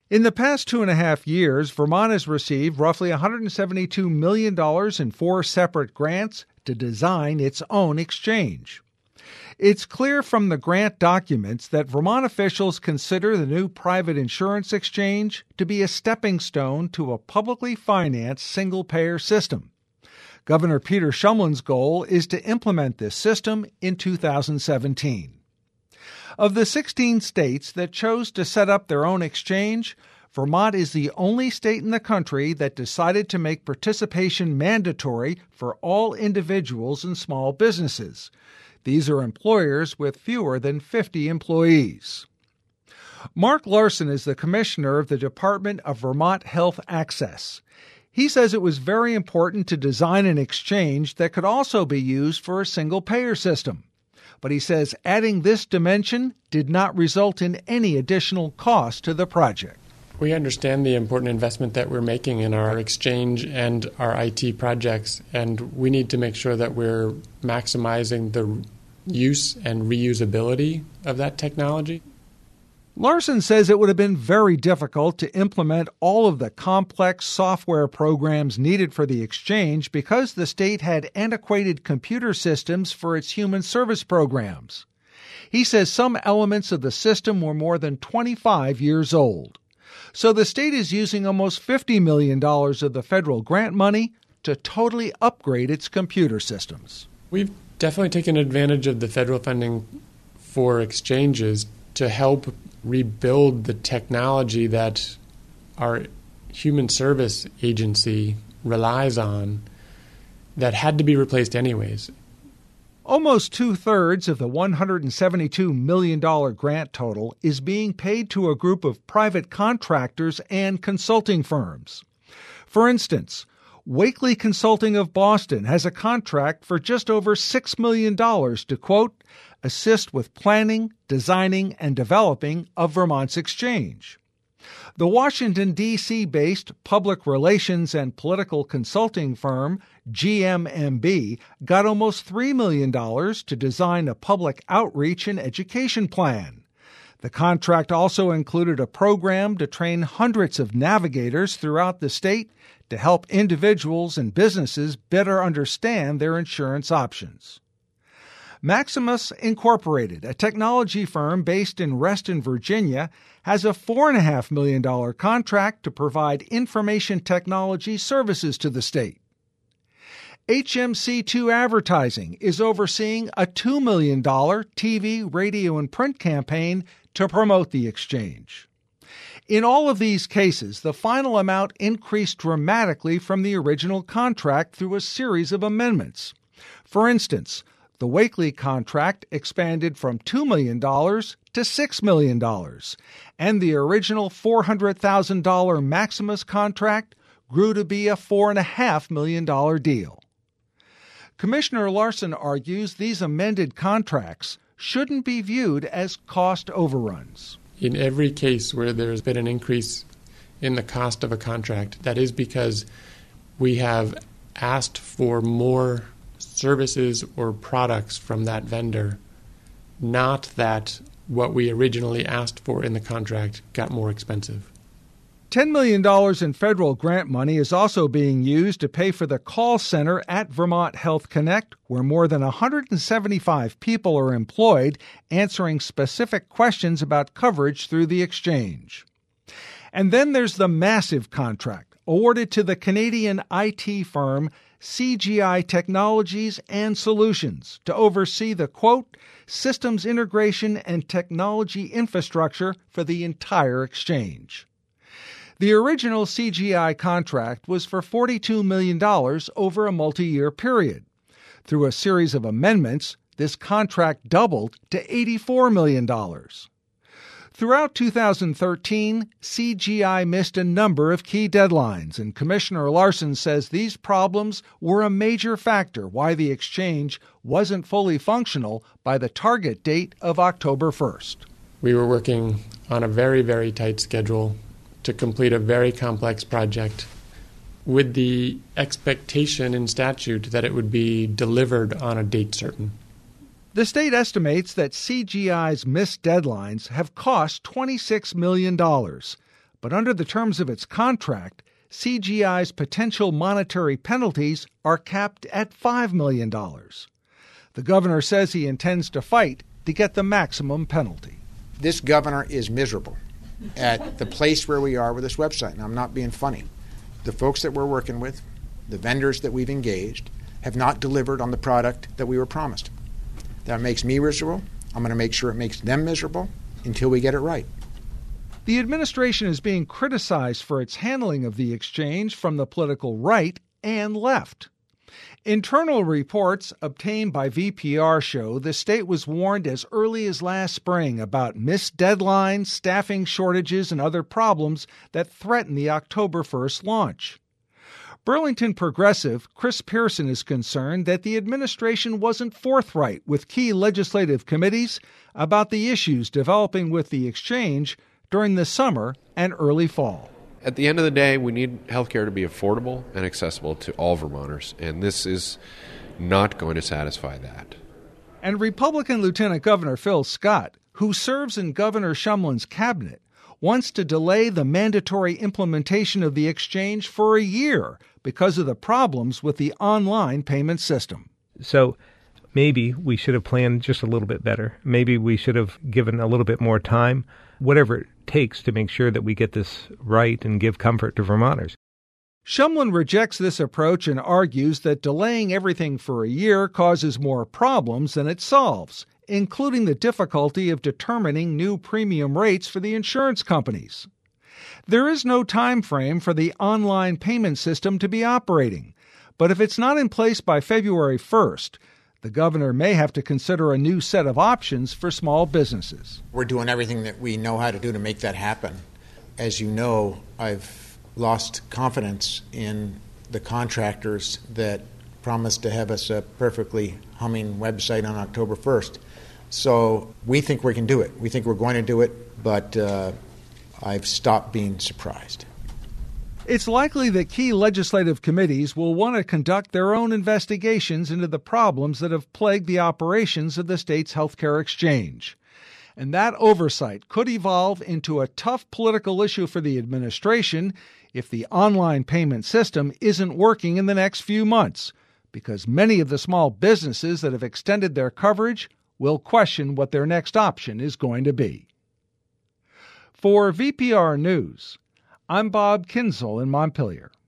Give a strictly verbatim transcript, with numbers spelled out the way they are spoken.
In the past two and a half years, Vermont has received roughly one hundred seventy-two million dollars in four separate grants to design its own exchange. It's clear from the grant documents that Vermont officials consider the new private insurance exchange to be a stepping stone to a publicly financed single-payer system. Governor Peter Shumlin's goal is to implement this system in two thousand seventeen. Of the sixteen states that chose to set up their own exchange, Vermont is the only state in the country that decided to make participation mandatory for all individuals and small businesses. These are employers with fewer than fifty employees. Mark Larson is the commissioner of the Department of Vermont Health Access. He says it was very important to design an exchange that could also be used for a single-payer system. But he says adding this dimension did not result in any additional cost to the project. We understand the important investment that we're making in our exchange and our I T projects, and we need to make sure that we're maximizing the use and reusability of that technology. Larson says it would have been very difficult to implement all of the complex software programs needed for the exchange because the state had antiquated computer systems for its human service programs. He says some elements of the system were more than twenty-five years old. So the state is using almost fifty million dollars of the federal grant money to totally upgrade its computer systems. We've definitely taken advantage of the federal funding for exchanges to help rebuild the technology that our human service agency relies on that had to be replaced anyways. Almost two-thirds of the one hundred seventy-two million dollars grant total is being paid to a group of private contractors and consulting firms. For instance, Wakely Consulting of Boston has a contract for just over six million dollars to, quote, assist with planning, designing, and developing of Vermont's exchange. The Washington, D C-based public relations and political consulting firm G M M B got almost three million dollars to design a public outreach and education plan. The contract also included a program to train hundreds of navigators throughout the state to help individuals and businesses better understand their insurance options. Maximus Incorporated, a technology firm based in Reston, Virginia, has a four point five million dollars contract to provide information technology services to the state. H M C two Advertising is overseeing a two million dollars T V, radio, and print campaign to promote the exchange. In all of these cases, the final amount increased dramatically from the original contract through a series of amendments. For instance, the Wakely contract expanded from two million dollars to six million dollars, and the original four hundred thousand dollars Maximus contract grew to be a four point five million dollars deal. Commissioner Larson argues these amended contracts shouldn't be viewed as cost overruns. In every case where there's been an increase in the cost of a contract, that is because we have asked for more services or products from that vendor, not that what we originally asked for in the contract got more expensive. ten million dollars in federal grant money is also being used to pay for the call center at Vermont Health Connect, where more than one hundred seventy-five people are employed answering specific questions about coverage through the exchange. And then there's the massive contract awarded to the Canadian I T firm C G I Technologies and Solutions to oversee the, quote, systems integration and technology infrastructure for the entire exchange. The original C G I contract was for forty-two million dollars over a multi-year period. Through a series of amendments, this contract doubled to eighty-four million dollars. Throughout two thousand thirteen, C G I missed a number of key deadlines, and Commissioner Larson says these problems were a major factor why the exchange wasn't fully functional by the target date of October first. We were working on a very, very tight schedule to complete a very complex project with the expectation in statute that it would be delivered on a date certain. The state estimates that C G I's missed deadlines have cost twenty-six million dollars, But under the terms of its contract, C G I's potential monetary penalties are capped at five million dollars. The governor says he intends to fight to get the maximum penalty. This governor is miserable at the place where we are with this website, and I'm not being funny. The folks that we're working with, the vendors that we've engaged, have not delivered on the product that we were promised. That makes me miserable. I'm going to make sure it makes them miserable until we get it right. The administration is being criticized for its handling of the exchange from the political right and left. Internal reports obtained by V P R show the state was warned as early as last spring about missed deadlines, staffing shortages, and other problems that threaten the October first launch. Burlington progressive Chris Pearson is concerned that the administration wasn't forthright with key legislative committees about the issues developing with the exchange during the summer and early fall. At the end of the day, we need healthcare to be affordable and accessible to all Vermonters, and this is not going to satisfy that. And Republican Lieutenant Governor Phil Scott, who serves in Governor Shumlin's cabinet, wants to delay the mandatory implementation of the exchange for a year because of the problems with the online payment system. So maybe we should have planned just a little bit better. Maybe we should have given a little bit more time, whatever it takes to make sure that we get this right and give comfort to Vermonters. Shumlin rejects this approach and argues that delaying everything for a year causes more problems than it solves, including the difficulty of determining new premium rates for the insurance companies. There is no time frame for the online payment system to be operating, but if it's not in place by February first, the governor may have to consider a new set of options for small businesses. We're doing everything that we know how to do to make that happen. As you know, I've lost confidence in the contractors that promised to have us a perfectly humming website on October first. So we think we can do it. We think we're going to do it, but uh, I've stopped being surprised. It's likely that key legislative committees will want to conduct their own investigations into the problems that have plagued the operations of the state's healthcare exchange. And that oversight could evolve into a tough political issue for the administration if the online payment system isn't working in the next few months, because many of the small businesses that have extended their coverage will question what their next option is going to be. For V P R News, I'm Bob Kinzel in Montpelier.